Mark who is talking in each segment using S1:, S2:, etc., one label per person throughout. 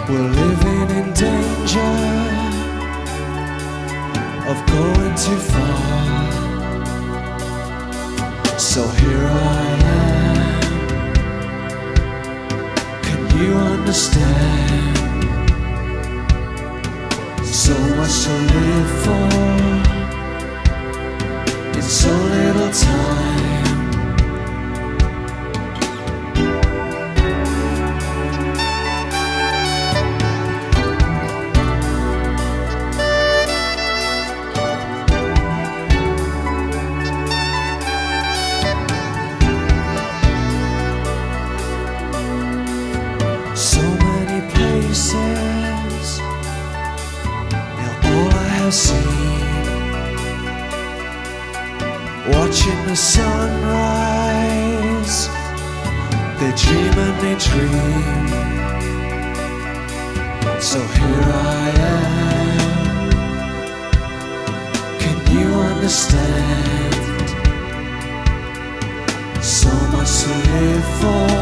S1: We're living in danger of going too far. So here I am. Can you understand? So much to live for in so little time. So many places, you're all I have seen. Watching the sunrise, they dream and they dream. So here I am. Can you understand? So much to live for,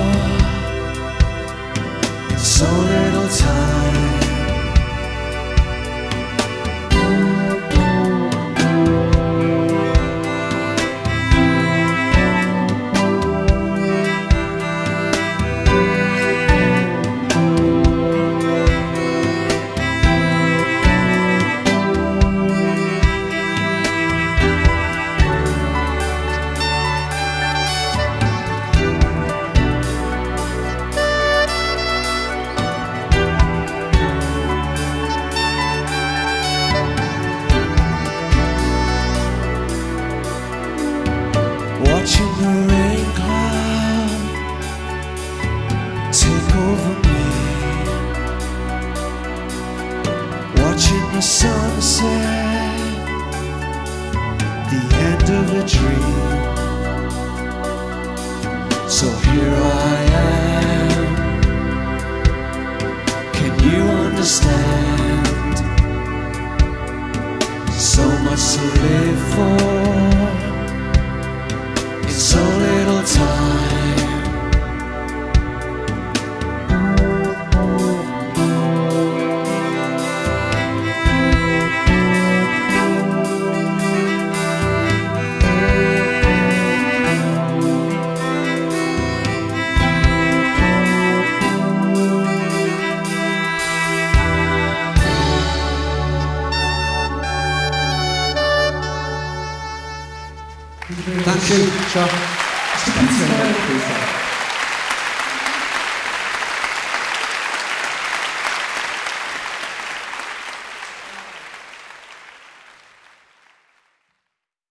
S1: so little time. Watching the rain cloud take over me. Watching the sunset, the end of a dream. So here I am. Can you understand? So much to live for, so little time.
S2: Thank you. Ciao.